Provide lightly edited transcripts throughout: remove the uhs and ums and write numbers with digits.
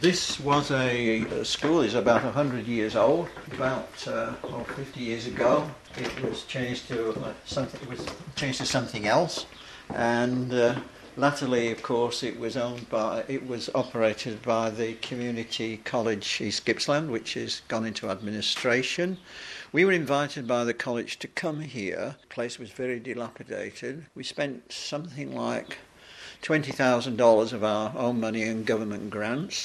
This was a school. It's about 100 years old. About 50 years ago, it was changed to something. It was changed to something else, and latterly, of course, it was operated by the Community College East Gippsland, which has gone into administration. We were invited by the college to come here. The place was very dilapidated. We spent something like $20,000 of our own money and government grants,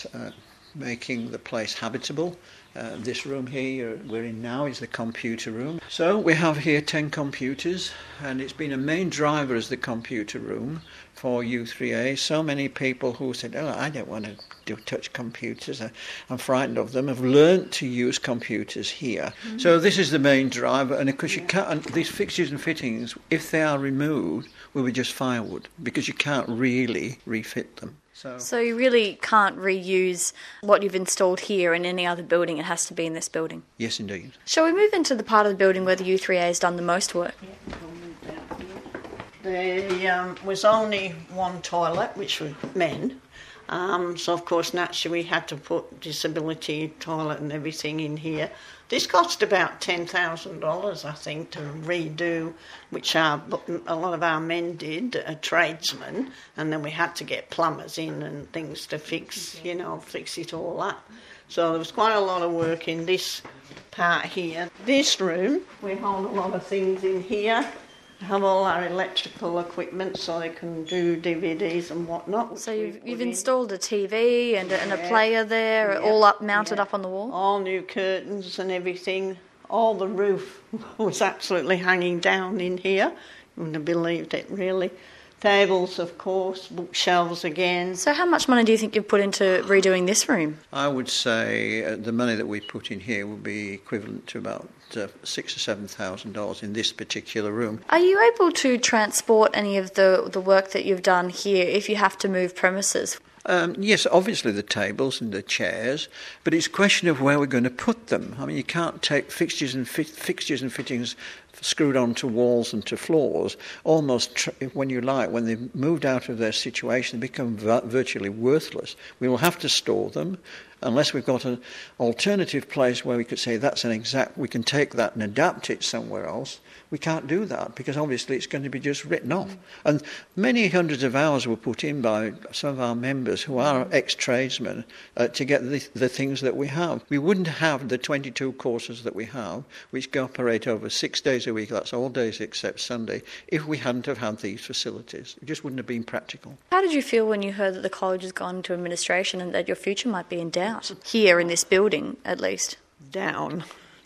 making the place habitable. This room here we're in now is the computer room. So we have here 10 computers, and it's been a main driver as the computer room for U3A. So many people who said, "Oh, I don't want to touch computers, I'm frightened of them," have learnt to use computers here. Mm-hmm. So this is the main driver, and of course you can't, these fixtures and fittings, if they are removed, will be just firewood, because you can't really refit them. So you really can't reuse what you've installed here in any other building. It has to be in this building. Yes, indeed. Shall we move into the part of the building where the U3A has done the most work? Yeah, we'll move down here. There was only one toilet, which was men. So, of course, naturally we had to put disability toilet and everything in here. This cost about $10,000, I think, to redo, which a lot of our men did, tradesmen, and then we had to get plumbers in and things to fix it all up. So there was quite a lot of work in this part here. This room, we hold a lot of things in here. Have all our electrical equipment so they can do DVDs and whatnot. So you've installed a TV and a player there, all up mounted up on the wall? All new curtains and everything. All the roof was absolutely hanging down in here. You wouldn't have believed it, really. Tables, of course, bookshelves again. So how much money do you think you've put into redoing this room? I would say the money that we put in here would be equivalent to about $6,000 or $7,000 in this particular room. Are you able to transport any of the work that you've done here if you have to move premises? Yes, obviously the tables and the chairs, but it's a question of where we're going to put them. I mean, you can't take fixtures and fittings screwed onto walls and to floors, almost when they've moved out of their situation, they become virtually worthless. We will have to store them unless we've got an alternative place where we could say we can take that and adapt it somewhere else. We can't do that because obviously it's going to be just written off. And many hundreds of hours were put in by some of our members who are ex-tradesmen to get the things that we have. We wouldn't have the 22 courses that we have, which operate over 6 days a week, that's all days except Sunday, if we hadn't have had these facilities. It just wouldn't have been practical. How did you feel when you heard that the college has gone into administration and that your future might be in doubt? Here in this building, at least. Down.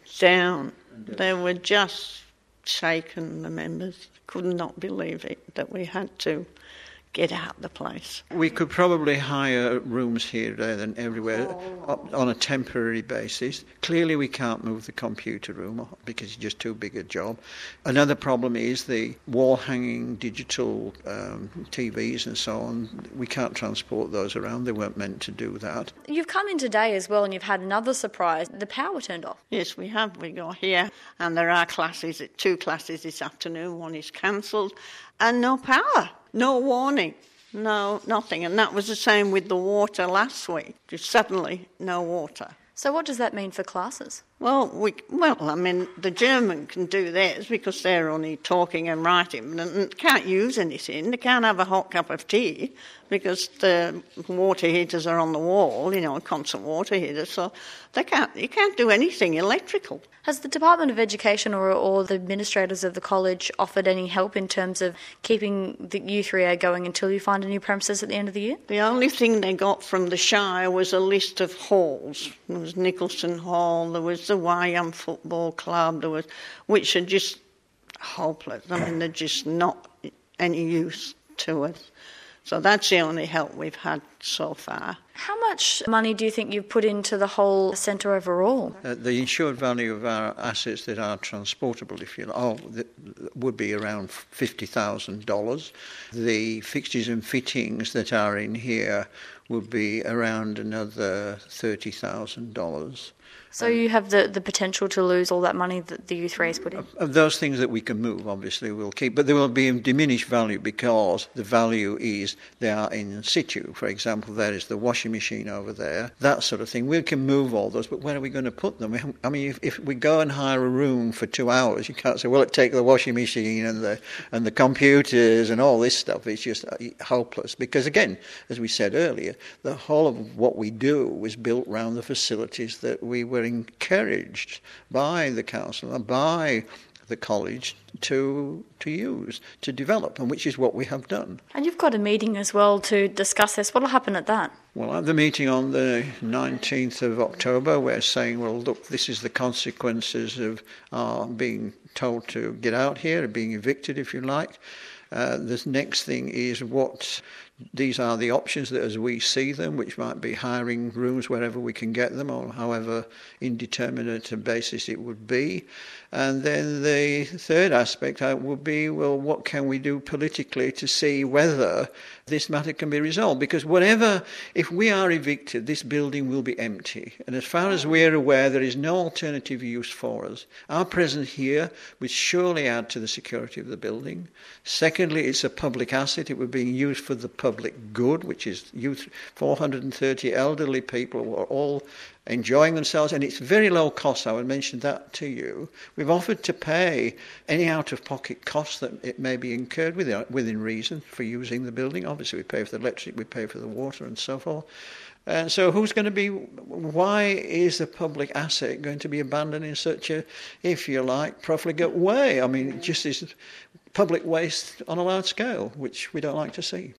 They were just shaken, the members. Could not believe it, that we had to get out the place. We could probably hire rooms here, there, and everywhere on a temporary basis. Clearly we can't move the computer room because it's just too big a job. Another problem is the wall-hanging digital TVs and so on. We can't transport those around. They weren't meant to do that. You've come in today as well and you've had another surprise. The power turned off. Yes, we have. We got here and there are classes, 2 classes this afternoon. One is cancelled and no power. No warning, no nothing. And that was the same with the water last week. Just suddenly, no water. So what does that mean for classes? Well, the German can do theirs because they're only talking and writing and can't use anything. They can't have a hot cup of tea because the water heaters are on the wall, constant water heaters, so you can't do anything electrical. Has the Department of Education or the administrators of the college offered any help in terms of keeping the U3A going until you find a new premises at the end of the year? The only thing they got from the Shire was a list of halls. There was Nicholson Hall, there was the YM Football Club, which are just hopeless. I mean, they're just not any use to us. So that's the only help we've had so far. How much money do you think you've put into the whole centre overall? The insured value of our assets that are transportable, if you like, would be around $50,000. The fixtures and fittings that are in here would be around another $30,000. So you have the potential to lose all that money that the youth raise put in? Of those things that we can move, obviously, we'll keep. But there will be a diminished value because the value is they are in situ. For example, there is the washing machine over there, that sort of thing. We can move all those, but where are we going to put them? I mean, if we go and hire a room for 2 hours, you can't say, well, take the washing machine and the computers and all this stuff. It's just hopeless. Because, again, as we said earlier, the whole of what we do was built around the facilities that we were encouraged by the council and by the college to use, to develop, and which is what we have done. And you've got a meeting as well to discuss this. What will happen at that? Well, at the meeting on the 19th of October, we're saying, well, look, this is the consequences of being told to get out here, being evicted, if you like. The next thing is these are the options that as we see them, which might be hiring rooms wherever we can get them or however indeterminate a basis it would be. And then the third aspect would be, well, what can we do politically to see whether this matter can be resolved? Because if we are evicted, this building will be empty. And as far as we're aware, there is no alternative use for us. Our presence here would surely add to the security of the building. Secondly, it's a public asset. It would be used for the public good, which is youth, 430 elderly people who are all enjoying themselves, and it's very low cost. I would mention that to you. We've offered to pay any out-of-pocket costs that it may be incurred within reason for using the building. Obviously, we pay for the electric, we pay for the water, and so forth. And so why is the public asset going to be abandoned in such a, if you like, profligate way? I mean, it just is public waste on a large scale, which we don't like to see.